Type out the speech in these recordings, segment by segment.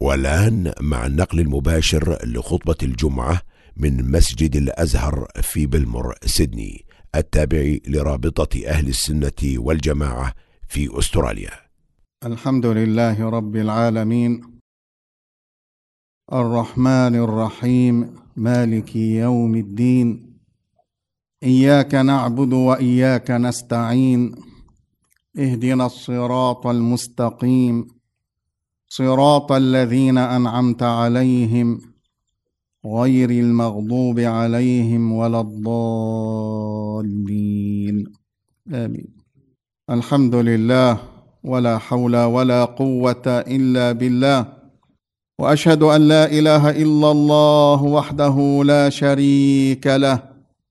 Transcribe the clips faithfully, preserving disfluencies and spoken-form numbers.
والآن مع النقل المباشر لخطبة الجمعة من مسجد الأزهر في بلمور سيدني التابع لرابطة أهل السنة والجماعة في أستراليا. الحمد لله رب العالمين، الرحمن الرحيم، مالك يوم الدين، إياك نعبد وإياك نستعين، اهدنا الصراط المستقيم، صراط الذين أنعمت عليهم غير المغضوب عليهم ولا الضالين، آمين. الحمد لله، ولا حول ولا قوة إلا بالله، وأشهد أن لا إله إلا الله وحده لا شريك له،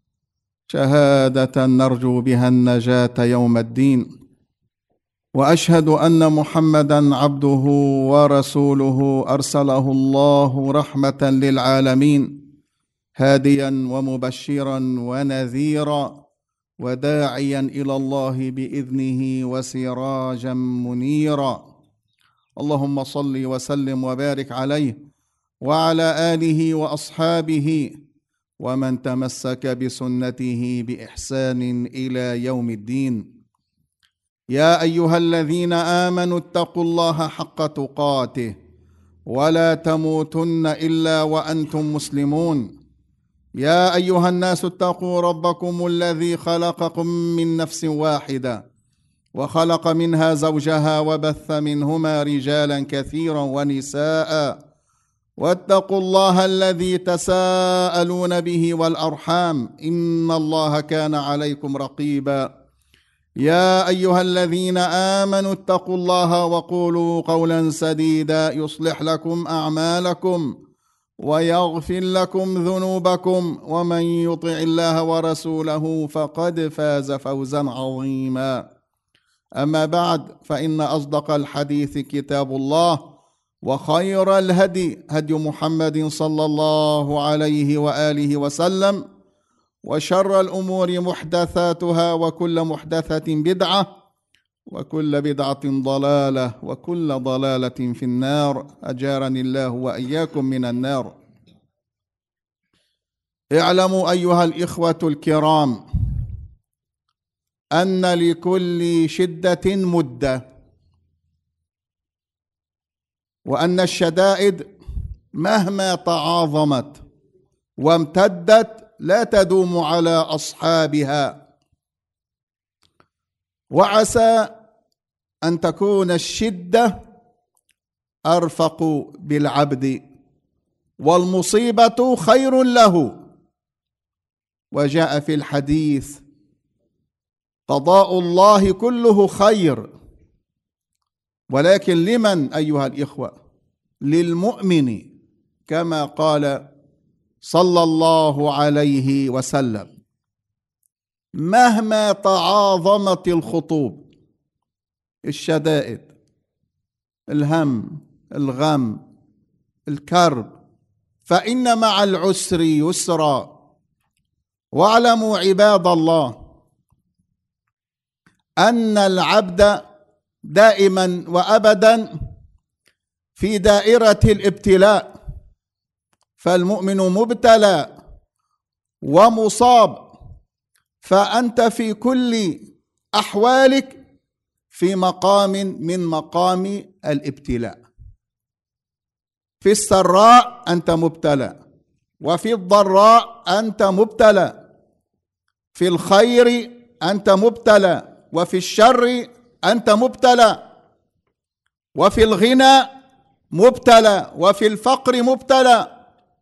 شهادة نرجو بها النجاة يوم الدين. وأشهد أن محمدًا عبده ورسوله أرسله الله رحمة للعالمين، هاديًا ومبشرًا ونذيرًا وداعيًا إلى الله بإذنه وسراجًا منيرًا. اللهم صل وسلم وبارك عليه وعلى آله وأصحابه ومن تمسك بسنته بإحسان إلى يوم الدين. يا أيها الذين آمنوا اتقوا الله حق تقاته ولا تموتن إلا وأنتم مسلمون. يا أيها الناس اتقوا ربكم الذي خلقكم من نفس واحدة وخلق منها زوجها وبث منهما رجالا كثيرا ونساء، واتقوا الله الذي تساءلون به والأرحام، إن الله كان عليكم رقيبا. يا أيها الذين آمنوا اتقوا الله وقولوا قولا سديدا يصلح لكم أعمالكم ويغفر لكم ذنوبكم، ومن يطع الله ورسوله فقد فاز فوزا عظيما. أما بعد، فإن أصدق الحديث كتاب الله، وخير الهدي هدي محمد صلى الله عليه وآله وسلم، وشر الأمور محدثاتها، وكل محدثة بدعة، وكل بدعة ضلالة، وكل ضلالة في النار، أجارني الله وإياكم من النار. اعلموا أيها الإخوة الكرام أن لكل شدة مدة، وأن الشدائد مهما تعاظمت وامتدت لا تدوم على أصحابها، وعسى أن تكون الشدة أرفق بالعبد والمصيبة خير له. وجاء في الحديث: قضاء الله كله خير، ولكن لمن أيها الإخوة؟ للمؤمن، كما قال صلى الله عليه وسلم: مهما تعاظمت الخطوب، الشدائد، الهم، الغم، الكرب، فإن مع العسر يسرا. واعلموا عباد الله أن العبد دائما وأبدا في دائرة الابتلاء، فالمؤمن مبتلى ومصاب، فأنت في كل أحوالك في مقام من مقام الابتلاء. في السراء أنت مبتلى، وفي الضراء أنت مبتلى، في الخير أنت مبتلى، وفي الشر أنت مبتلى، وفي الغنى مبتلى، وفي الفقر مبتلى،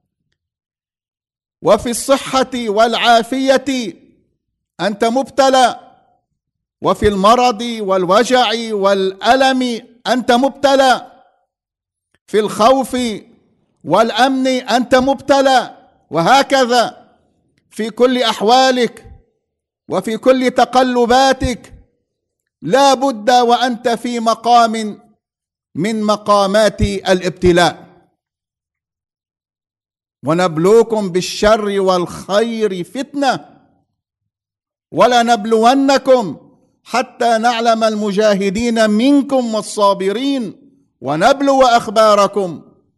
وفي الصحة والعافية أنت مبتلى، وفي المرض والوجع والألم أنت مبتلى، في الخوف والأمن أنت مبتلى، وهكذا في كل أحوالك وفي كل تقلباتك لا بد وأنت في مقام من مقامات الابتلاء. ونبلوكم بالشر والخير فتنة ولنبلونكم حتى نعلم المجاهدين منكم والصابرين ونبلو أخباركم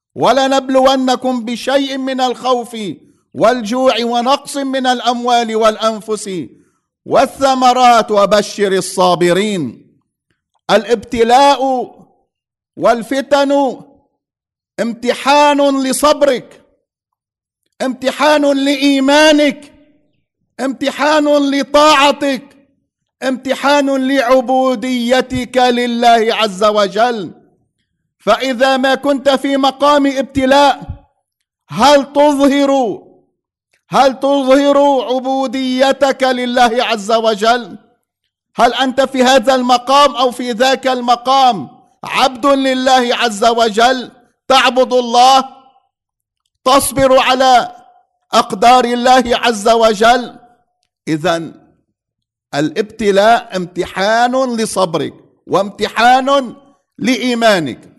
ولنبلونكم بشيء من الخوف والجوع ونقص من الأموال والأنفس والثمرات وبشر الصابرين. الابتلاء والفتن امتحان لصبرك، امتحان لإيمانك، امتحان لطاعتك، امتحان لعبوديتك لله عز وجل. فإذا ما كنت في مقام ابتلاء هل تظهر هل تظهر عبوديتك لله عز وجل؟ هل أنت في هذا المقام أو في ذاك المقام عبد لله عز وجل، تعبد الله، تصبر على أقدار الله عز وجل؟ إذن الابتلاء امتحان لصبرك وامتحان لإيمانك.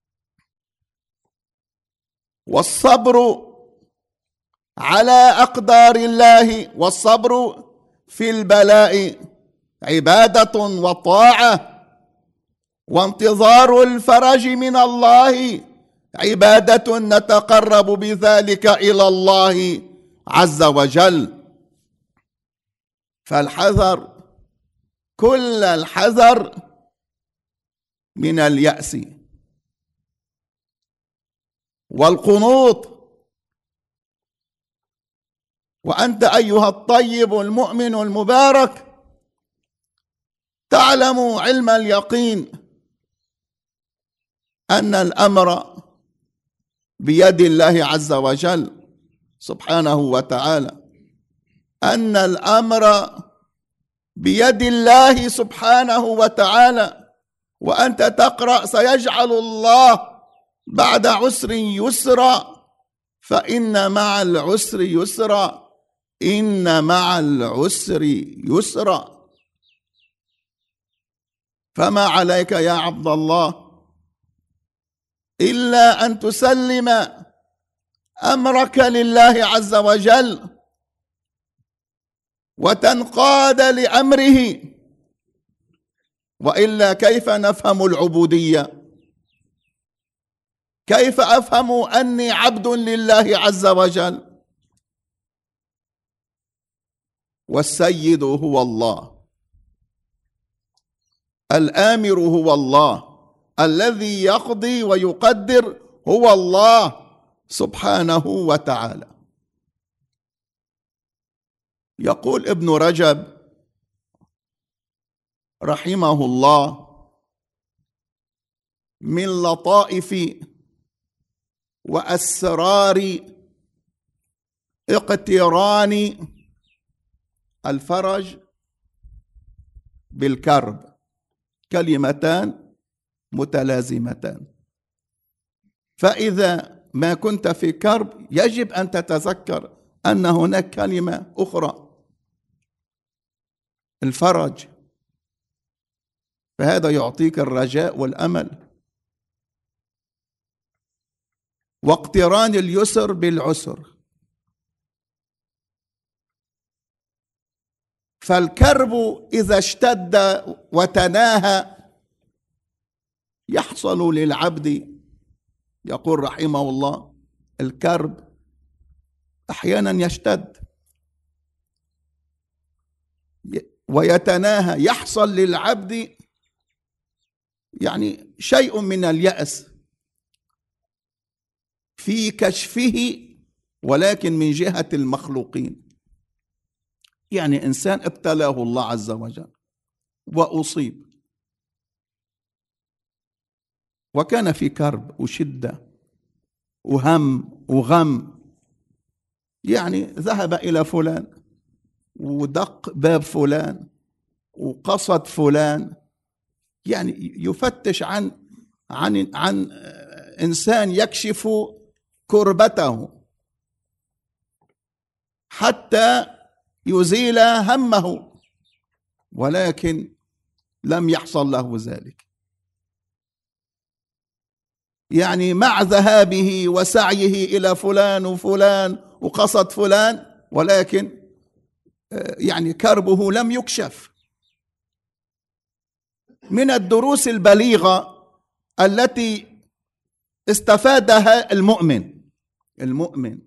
والصبر على أقدار الله والصبر في البلاء عبادة وطاعة، وانتظار الفرج من الله عبادة نتقرب بذلك إلى الله عز وجل. فالحذر، كل الحذر من اليأس والقنوط. وأنت أيها الطيب المؤمن المبارك تعلم علم اليقين أن الأمر بيد الله عز وجل سبحانه وتعالى، أن الأمر بيد الله سبحانه وتعالى. وأنت تقرأ سيجعل الله بعد عسر يسرا، فإن مع العسر يسرا، إن مع العسر يسرا. فما عليك يا عبد الله إلا أن تسلم أمرك لله عز وجل وتنقاد لأمره، وإلا كيف نفهم العبودية؟ كيف أفهم أني عبد لله عز وجل؟ والسيد هو الله، الآمر هو الله، الذي يقضي ويقدر هو الله سبحانه وتعالى. يقول ابن رجب رحمه الله: من لطائف وأسرار اقتران الفرج بالكرب كلمتان متلازمتان. فإذا ما كنت في كرب يجب أن تتذكر أن هناك كلمة أخرى، الفرج، فهذا يعطيك الرجاء والأمل. واقتران اليسر بالعسر، فالكرب إذا اشتد وتناهى يحصل للعبد، يقول رحمه الله، الكرب أحيانا يشتد ويتناهى، يحصل للعبد يعني شيء من اليأس في كشفه، ولكن من جهة المخلوقين. يعني إنسان ابتلاه الله عز وجل وأصيب وكان في كرب وشدة وهم وغم، يعني ذهب إلى فلان ودق باب فلان وقصد فلان، يعني يفتش عن عن عن إنسان يكشف كربته حتى يزيل همه، ولكن لم يحصل له ذلك. يعني مع ذهابه وسعيه إلى فلان وفلان وقصد فلان، ولكن يعني كربه لم يكشف. من الدروس البليغة التي استفادها المؤمن المؤمن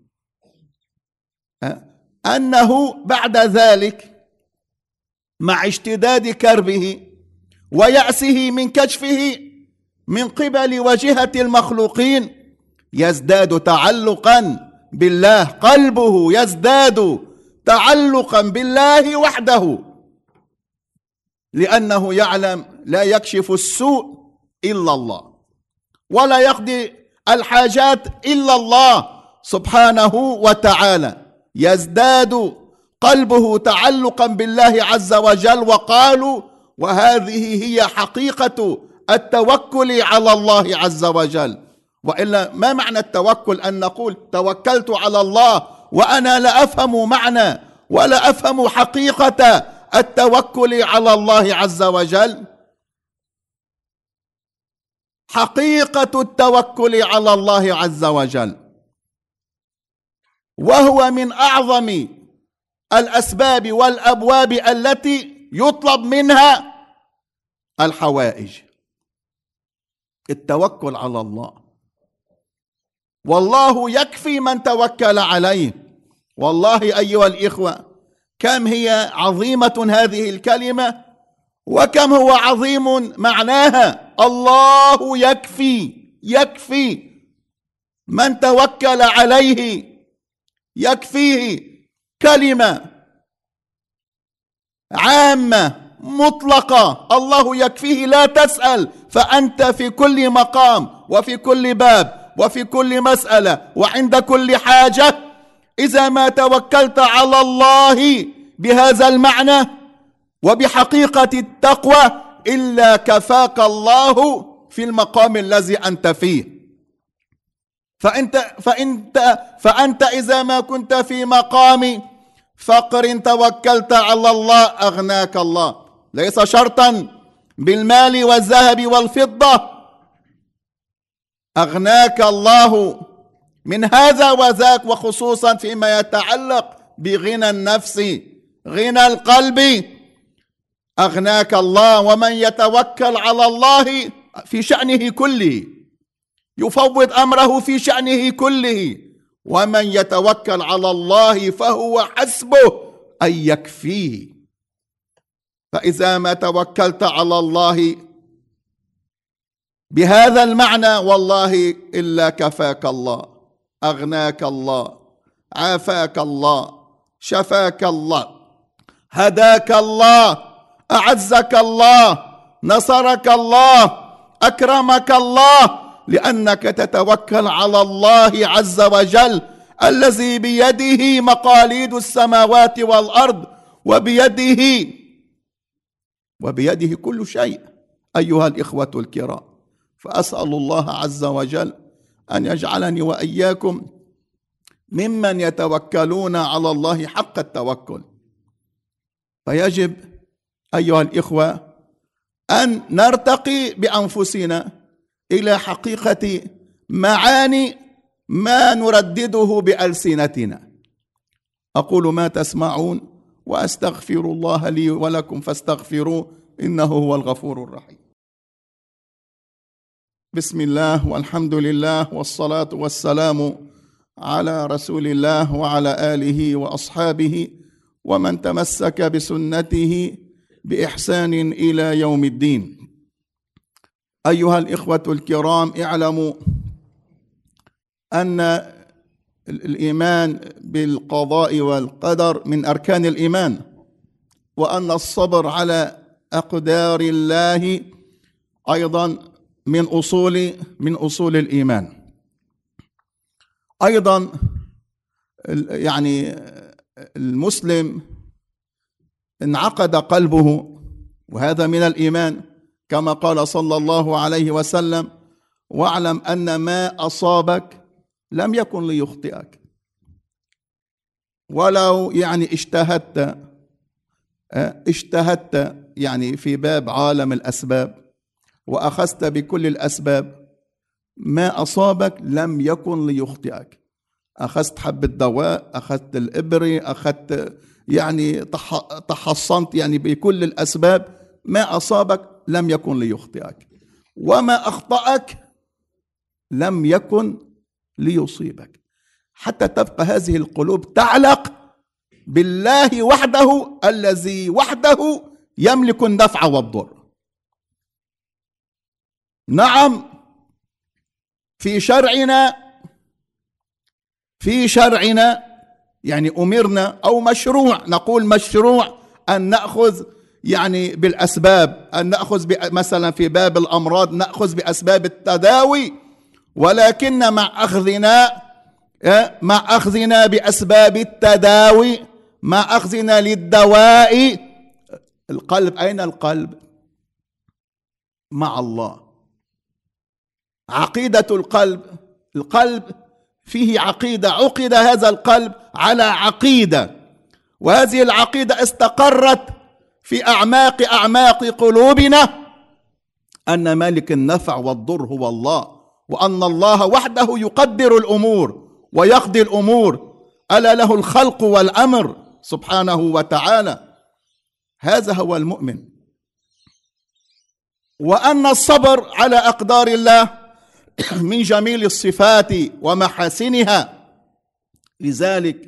أنه بعد ذلك مع اشتداد كربه ويأسه من كشفه من قبل وجهة المخلوقين يزداد تعلقا بالله، قلبه يزداد تعلقا بالله وحده، لأنه يعلم لا يكشف السوء إلا الله ولا يقضي الحاجات إلا الله سبحانه وتعالى. يزداد قلبه تعلقا بالله عز وجل. وقالوا وهذه هي حقيقة التوكل على الله عز وجل. وإلا ما معنى التوكل؟ أن نقول توكلت على الله وأنا لا أفهم معنى ولا أفهم حقيقة التوكل على الله عز وجل. حقيقة التوكل على الله عز وجل وهو من أعظم الأسباب والأبواب التي يطلب منها الحوائج، التوكل على الله. والله يكفي من توكل عليه. والله أيها الإخوة كم هي عظيمة هذه الكلمة وكم هو عظيم معناها. الله يكفي، يكفي من توكل عليه، يكفيه. كلمة عامة مطلقة، الله يكفيه. لا تسأل، فأنت في كل مقام وفي كل باب وفي كل مسألة وعند كل حاجة إذا ما توكلت على الله بهذا المعنى وبحقيقة التقوى إلا كفاك الله في المقام الذي أنت فيه. فأنت, فأنت, فأنت إذا ما كنت في مقام فقر توكلت على الله أغناك الله. ليس شرطا بالمال والذهب والفضة، أغناك الله من هذا وذاك، وخصوصا فيما يتعلق بغنى النفس، غنى القلب، أغناك الله. ومن يتوكل على الله في شأنه كله يفوض أمره في شأنه كله، ومن يتوكل على الله فهو حسبه أي يكفيه. فإذا ما توكلت على الله بهذا المعنى والله إلا كفاك الله، أغناك الله، عافاك الله، شفاك الله، هداك الله، أعزك الله، نصرك الله، أكرمك الله، لأنك تتوكل على الله عز وجل الذي بيده مقاليد السماوات والأرض، وبيده وبيده كل شيء أيها الإخوة الكرام. فأسأل الله عز وجل أن يجعلني وإياكم ممن يتوكلون على الله حق التوكل. فيجب أيها الإخوة أن نرتقي بأنفسنا إلى حقيقة معاني ما نردده بألسنتنا. أقول ما تسمعون وأستغفر الله لي ولكم فاستغفروه إنه هو الغفور الرحيم. بسم الله والحمد لله والصلاة والسلام على رسول الله وعلى آله وأصحابه ومن تمسك بسنته بإحسان إلى يوم الدين. أيها الإخوة الكرام، اعلموا أن الإيمان بالقضاء والقدر من أركان الإيمان، وأن الصبر على أقدار الله أيضا من أصول من أصول الإيمان. أيضا يعني المسلم انعقد قلبه، وهذا من الإيمان، كما قال صلى الله عليه وسلم: واعلم أن ما أصابك لم يكن ليخطئك. ولو يعني اجتهدت اجتهدت يعني في باب عالم الأسباب وأخذت بكل الأسباب، ما أصابك لم يكن ليخطئك. أخذت حبة دواء، أخذت الإبرة، أخذت يعني تحصنت يعني بكل الأسباب، ما أصابك لم يكن ليخطئك. وما أخطأك لم يكن ليصيبك، حتى تبقى هذه القلوب تعلق بالله وحده الذي وحده يملك النفع والضر. نعم، في شرعنا في شرعنا يعني أمرنا أو مشروع، نقول مشروع أن نأخذ يعني بالأسباب، أن نأخذ مثلا في باب الأمراض نأخذ بأسباب التداوي، ولكن مع أخذنا مع أخذنا بأسباب التداوي، مع أخذنا للدواء، القلب أين القلب؟ مع الله. عقيدة القلب، القلب فيه عقيدة، عقد هذا القلب على عقيدة، وهذه العقيدة استقرت في أعماق أعماق قلوبنا أن مالك النفع والضر هو الله، وأن الله وحده يقدر الأمور ويقضي الأمور، ألا له الخلق والأمر سبحانه وتعالى. هذا هو المؤمن. وأن الصبر على أقدار الله من جميل الصفات ومحاسنها. لذلك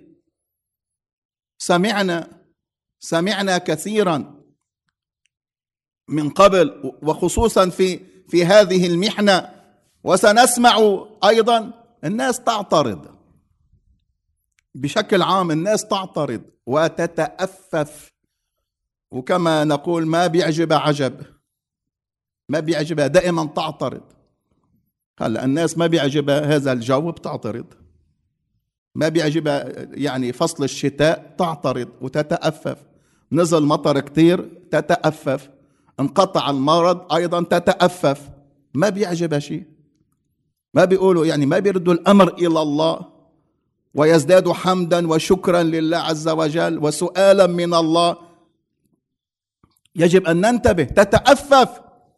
سمعنا سمعنا كثيرا من قبل، وخصوصا في في هذه المحنة، وسنسمع أيضا الناس تعترض بشكل عام، الناس تعترض وتتأفف، وكما نقول ما بيعجب عجب، ما بيعجبها دائما تعترض. هلا الناس ما بيعجبها هذا الجو بتعترض، ما بيعجبها يعني فصل الشتاء تعترض وتتأفف، نزل مطر كتير تتأفف، انقطع المرض أيضا تتأفف، ما بيعجبها شيء، ما بيقولوا يعني ما بيردوا الأمر إلى الله ويزدادوا حمدا وشكرا لله عز وجل وسؤالا من الله. يجب أن ننتبه، تتأفف.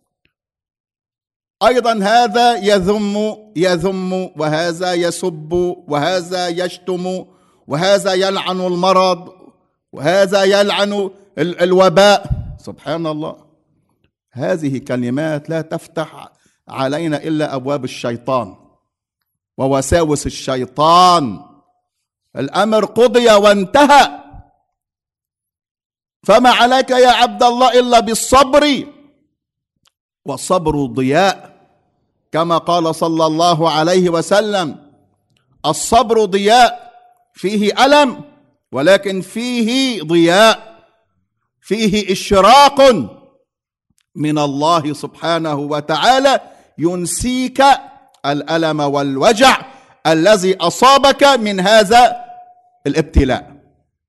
أيضا هذا يذم يذم وهذا يسب وهذا يشتم وهذا يلعن المرض وهذا يلعن الوباء. سبحان الله، هذه كلمات لا تفتح علينا إلا أبواب الشيطان ووساوس الشيطان. الأمر قضي وانتهى، فما عليك يا عبد الله إلا بالصبر، والصبر ضياء، كما قال صلى الله عليه وسلم: الصبر ضياء، فيه ألم ولكن فيه ضياء، فيه إشراق من الله سبحانه وتعالى ينسيك الألم والوجع الذي أصابك من هذا الابتلاء.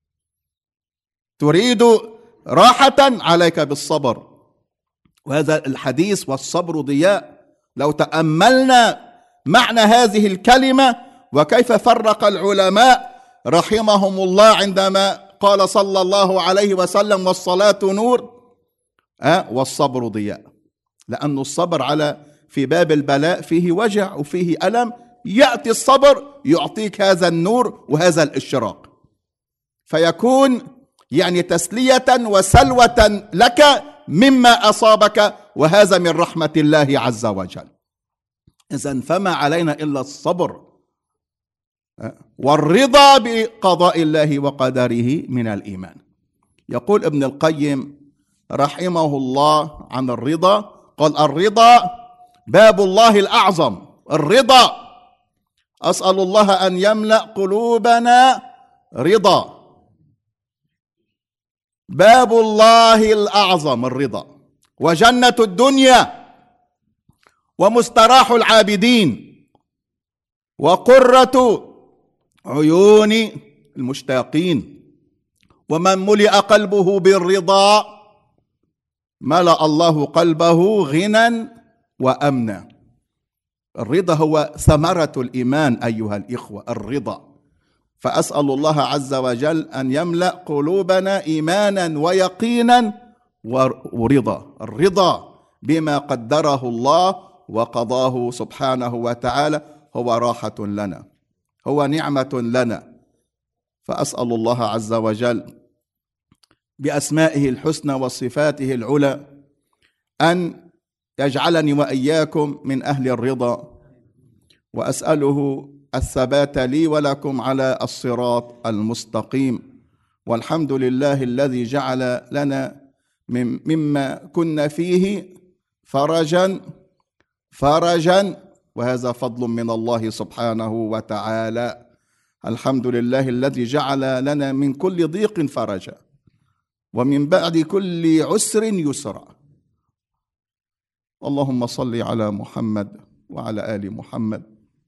تريد راحة عليك بالصبر، وهذا الحديث والصبر ضياء. لو تأملنا معنى هذه الكلمة وكيف فرق العلماء رحمهم الله عندما قال صلى الله عليه وسلم: والصلاة نور أه والصبر ضياء، لأن الصبر على في باب البلاء فيه وجع وفيه ألم، يأتي الصبر يعطيك هذا النور وهذا الإشراق، فيكون يعني تسلية وسلوة لك مما أصابك، وهذا من رحمة الله عز وجل. إذن فما علينا إلا الصبر والرضا بقضاء الله وقدره من الإيمان. يقول ابن القيم رحمه الله عن الرضا، قال: الرضا باب الله الأعظم. الرضا، أسأل الله أن يملأ قلوبنا رضا. باب الله الأعظم الرضا، وجنة الدنيا، ومستراح العابدين، وقرة عيون المشتاقين. ومن ملئ قلبه بالرضا ملأ الله قلبه غنى وأمنا. الرضا هو ثمرة الإيمان أيها الإخوة، الرضا. فأسأل الله عز وجل أن يملأ قلوبنا إيمانا ويقينا ورضا، الرضا بما قدره الله وقضاه سبحانه وتعالى هو راحة لنا، هو نعمة لنا. فأسأل الله عز وجل بأسمائه الحسنى وصفاته العلى أن يجعلني وإياكم من أهل الرضا، وأسأله الثبات لي ولكم على الصراط المستقيم. والحمد لله الذي جعل لنا مما كنا فيه فرجا فرجا وهذا فضل من الله سبحانه وتعالى. الحمد لله الذي جعل لنا من كل ضيق فرجا ومن بعد كل عسر يسرا. اللهم صل على محمد وعلى آل محمد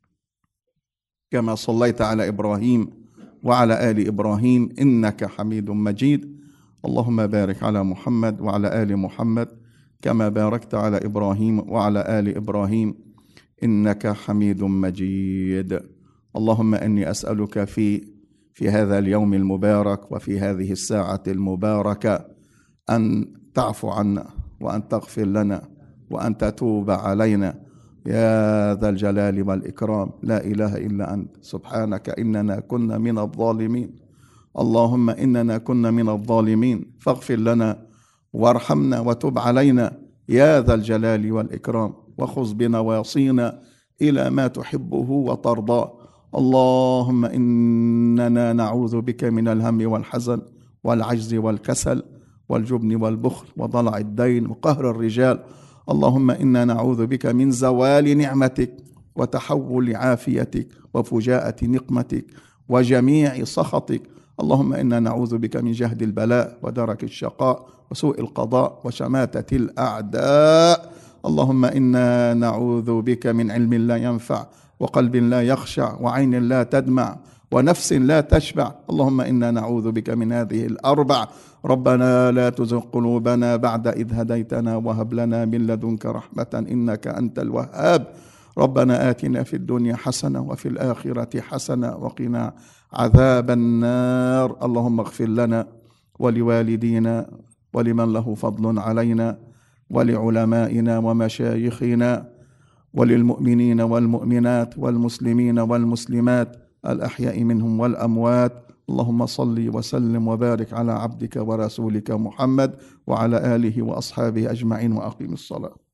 كما صليت على إبراهيم وعلى آل إبراهيم إنك حميد مجيد. اللهم بارك على محمد وعلى آل محمد كما باركت على إبراهيم وعلى آل إبراهيم إنك حميد مجيد. اللهم إني أسألك في في هذا اليوم المبارك وفي هذه الساعة المباركة أن تعفو عنا وأن تغفر لنا وأن تتوب علينا يا ذا الجلال والإكرام. لا إله إلا أنت سبحانك إننا كنا من الظالمين. اللهم إننا كنا من الظالمين فاغفر لنا وارحمنا وتب علينا يا ذا الجلال والإكرام، وخذ بنواصينا إلى ما تحبه وترضاه. اللهم إننا نعوذ بك من الهم والحزن والعجز والكسل والجبن والبخل وضلع الدين وقهر الرجال. اللهم إنا نعوذ بك من زوال نعمتك وتحول عافيتك وفجاءة نقمتك وجميع سخطك. اللهم إنا نعوذ بك من جهد البلاء ودرك الشقاء وسوء القضاء وشماتة الأعداء. اللهم إنا نعوذ بك من علم لا ينفع وقلب لا يخشع وعين لا تدمع ونفس لا تشبع. اللهم إنا نعوذ بك من هذه الأربع. ربنا لا تزغ قلوبنا بعد إذ هديتنا وهب لنا من لدنك رحمة إنك أنت الوهاب. ربنا آتنا في الدنيا حسنة وفي الآخرة حسنة وقنا عذاب النار. اللهم اغفر لنا ولوالدينا ولمن له فضل علينا ولعلمائنا ومشايخنا وللمؤمنين والمؤمنات والمسلمين والمسلمات الأحياء منهم والأموات. اللهم صل وسلم وبارك على عبدك ورسولك محمد وعلى آله وأصحابه أجمعين وأقيم الصلاة.